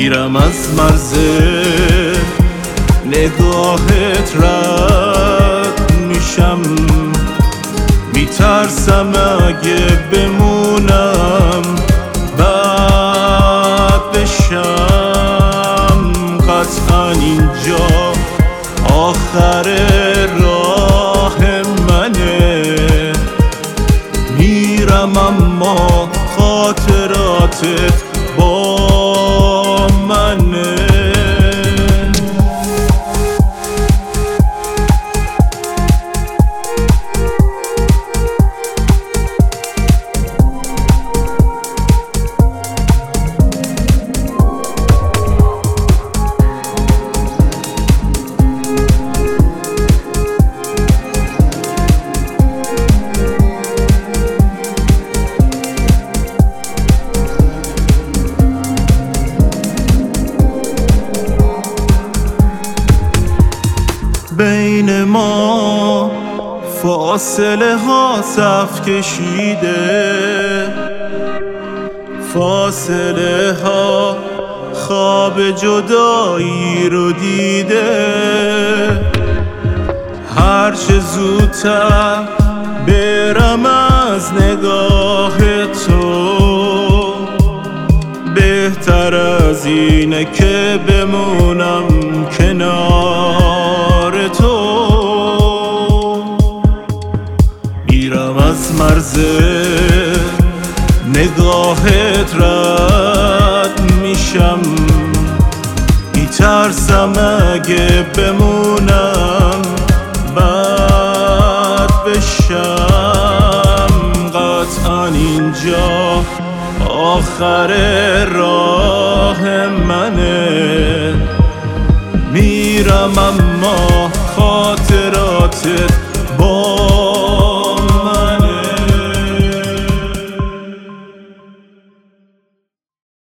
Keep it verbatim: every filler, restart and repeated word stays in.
میرم از مرز نگاهت رد میشم، میترسم اگه بمونم بد بشم. قطعا اینجا آخر راه منه، میرم اما خاطراتت با منه. بین ما فاصله ها صف کشیده، فاصله ها خواب جدایی رو دیده. هرچه زودتر برم از نگاه تو، بهتر از اینه که بمونم کنار تو. میرم از مرز نگاهت رد میشم، میترسم اگه بمونم بد بشم. قطعا اینجا آخر راه منه، میرم اما خاطراتت